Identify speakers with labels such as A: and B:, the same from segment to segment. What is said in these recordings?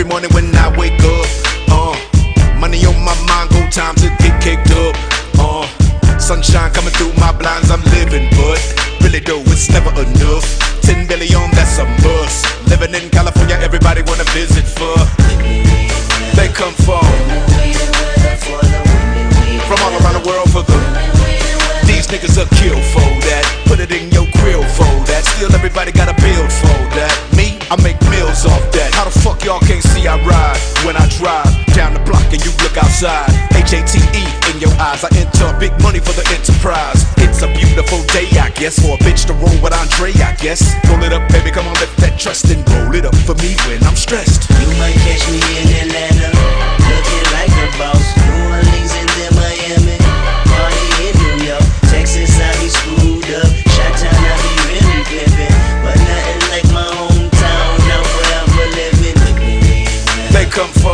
A: morning when I wake up. Money on my mind, go time to get caked up. Sunshine coming through my blinds, I'm living, but really though, it's never enough. 10 billion, that's a must. Living in California, everybody wanna visit for. They come from all around the world for the. These niggas are kill for that. Put it in your grill for that. Still everybody got a build for that. Me, I make meals off that. How the fuck y'all can't see I ride when I drive down the block and you look outside? HATE in your eyes. I enter big money for the enterprise. It's a beautiful day, I guess, for a bitch to roll with Andre, I guess. Roll it up, baby, come on, lift that trust and roll it up for me when I'm stressed.
B: You might catch me in Atlanta, looking like a boss. New Orleans and then Miami, party in New York. Texas, I be screwed up. Chi-Town, I be really pimpin', but nothing like my hometown. Now forever living.
A: They come from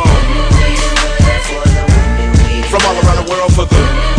A: all around the world for the.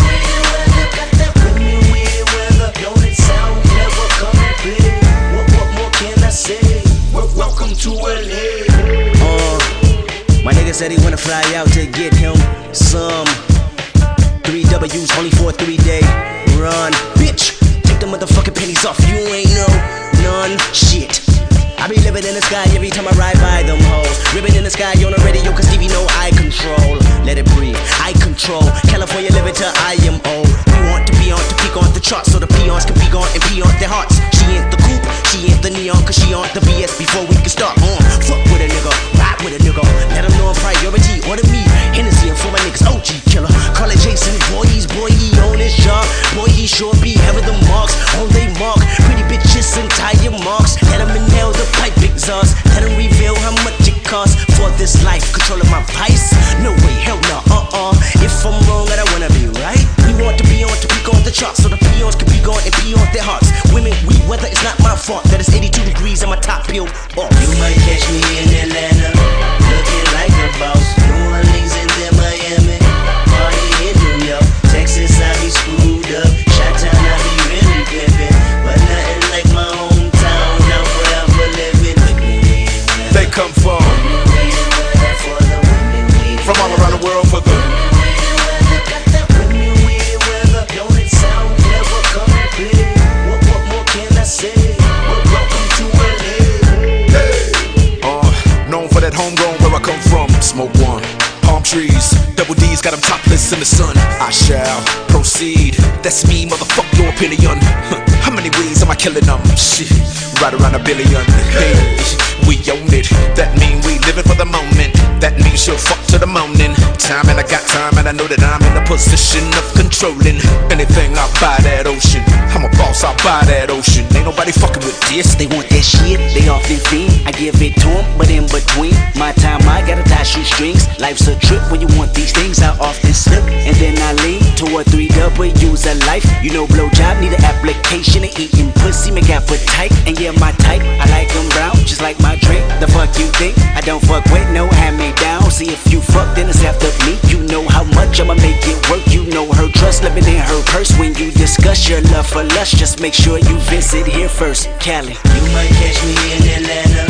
B: Don't it sound clever? Come and play. What more can I say? Welcome to LA. My nigga said he wanna fly out to get him some 3 W's only for a 3-day run. Bitch, take the motherfucking pennies off. You ain't no none shit. I be living in the sky every time I ride by them hoes. Ribbon in the sky on the radio, cause Stevie know I control. Let it breathe, I control. California living till I am old. We want to be on to peak on the charts, so the peons can be gone and pee on their hearts. She ain't the coupe, she ain't the neon, cause she on the BS before we can start on. Fuck with a nigga, ride with a nigga. Let them know I'm priority, order me Hennessy and for my niggas, OG killer. Call it Jason, boy, he on his job. Boy, he sure be having the marks on they mark. Pretty bitches and tire marks. Let them inhale the pipe exhaust. Let them reveal how much it costs for this life. Controlling my vice? No way, hell no, If I'm wrong, I don't wanna be right. We want to be on to peak on the charts, so the peons can be gone and pee on their hearts. Women, weather, it's not my fault that it's 82 degrees and my top peeled off. You might catch me in Atlanta, looking like a boss. New Orleans and then Miami, party in New York. Texas, I be screwed up. Chi-Town, I be really pimpin', but nothing like my hometown. Now forever living.
A: They come from all around the world for the.
B: Don't it sound clever? Come and play. What more can I say? Welcome to LA.
A: Known for that homegrown where I come from. Smoke one. Palm trees, double D's got them topless in the sun. I shall proceed. That's me, motherfuck your opinion. How many ways am I killing them? Shit, right around a billion. Hey, we own it. That mean we living for the moment. That means she'll fuck to the morning. Time and I got time and I know that I'm in a position of controlling anything out by that ocean. I'm a boss, I'll buy that ocean. Ain't nobody fucking with this.
B: They want that shit, they often fiend. I give it to them, but in between my time I gotta tie shoestrings. Life's a trip when you want these things. I often slip and then I lean to a 3 W's of life. You know blowjob need an application of eating pussy make appetite. And yeah, my type, I like them brown, just like my drink. The fuck you think? I don't fuck with no hand-me-down. See if you fuck, then it's after me. You know how much I'ma make it work. You know her trust, living in her purse. When you discuss your love for lust, just make sure you visit here first. Cali. You might catch me in Atlanta,